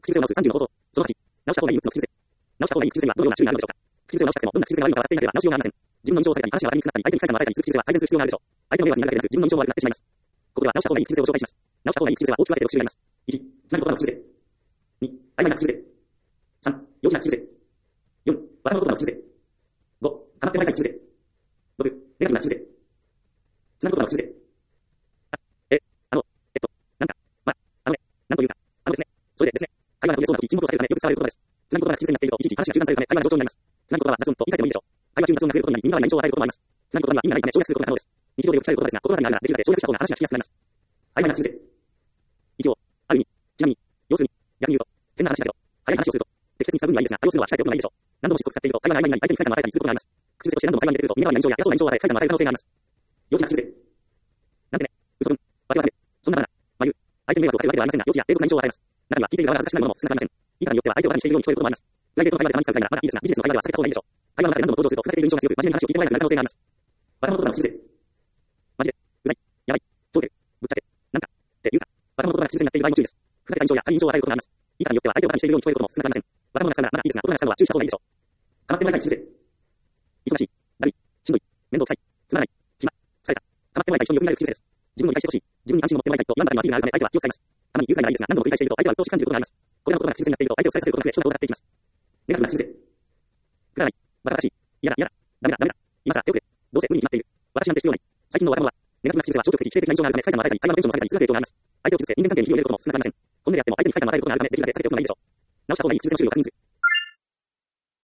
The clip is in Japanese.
口癖を直す30の方法。その8、直した方がいい6つの口癖。直した方がいい口癖にはどのような種類があるのでしょうか。口癖を直したくても、どんな口癖が悪いのか分かっていなければ直しようがありません。自分の印象をされたり、話が笑いにくくなったり、相手に不快感を与えたりする口癖は改善する必要があるでしょう。相手の迷惑になるだけでなく、自分の印象も悪くなってしまいます。ここでは直した方がいい口癖を紹介します。直した方がいい口癖は大きく分けて6種類あります。1、つなぐ言葉の口癖。2、曖昧な口癖。3、幼稚な口癖。4、笑う言葉の口癖。5、かまってもらいたい口癖。6、ネガティブな口癖。つなぐ言葉の口癖。なんか、ま、ね、なんというか、ですね。それでですね、会話が途切れそうな時、沈黙を避けるためよく使われる言葉です。つなぐ言葉が口癖になっていると、いちいち話が中断されるため、会話が冗長になります。つなぐ言葉は雑音と言い換えてもいいでしょう。会話中に雑音が増えることになり、耳障りな印象を与えることもあります。つなぐ言葉には意味がないため省略することが可能です。日常でよく使える言葉ですが、心当たりがあるならできるだけ省略した方が話が聞きやすくなります。曖昧な口癖。一応、ある意味、ちなみに、要するに、逆に言うと、変な話だけど、早い話をすると、適切に使う分にはいいですが、要するのは控えておくのがいいでしょう。何度もしつこく使っていると、会話が曖昧になり、相手に不快感を与えたりすることがあります。口癖として何度も会話に出てくると、耳障りな印象や嫌そうな印象を与え、不快感を与える可能性があります。幼稚な口癖。なんてね、嘘くん、わけわけで、そんなバカな、まゆ、相手に迷惑をかけるわけではありませんが、幼稚や低俗な印象を与えます。中には聞いている側が恥ずかしくなるものも少なくありません。言い方によっては相手をバカにしているように聞こえることもあります。プライベートの会話でたまに使うくらいならまだいいですが、ビジネスの会話では避けた方がいいでしょう。会話の中で何度も登場すると、ふざけている印象が強く、真面目な話を聞いてもらえなくなる可能性があります。バカ者言葉の口癖。マジで、うざい、やばい、超える、ぶっちゃけ、なんか、っていうか、バカ者言葉が口癖になっている場合も注意です。ふざけた印象や悪い印象を与えることがあります。言い方によっては相手をバカにしているように聞こえることも少なくありません。バカ者が使うならまだいいですが、大人が使うのは注意した方がいいでしょう。かまってもらいたい口癖。忙しい、だるい、しんどい、面倒くさい、つまらない、暇、疲れた。かまってもらいたい人によく見られる口癖です。自分に理解してほしい、自分に安心を持ってもらいたいと言わんばかりのアピールがあるため相手は気を使います。たまに愉快ならいいですが、何度も繰り返していると相手は鬱陶しく感じることがあります。これらの言葉が口癖になっていると相手を伝えさせることが増え、人が遠ざかっていきます。ネガティブな口癖。くだらない、バカらしい、嫌だ、嫌だ、ダメだ、ダメだ、今さら手遅れ、どうせ無理に決まっている、私なんて必要ない。最近の若者は、ネガティブな口癖は消極的、否定的な印象があるため、不快感を与えたり、会話のテンションを下げたりする影響があります。相手を傷つけ、人間関係に火を入れることも少なくありません。本音であっても相手に不快感を与えることがあるため、できるだけ避けておくのがいいでしょう。直した方がいい口癖の種類を確認する。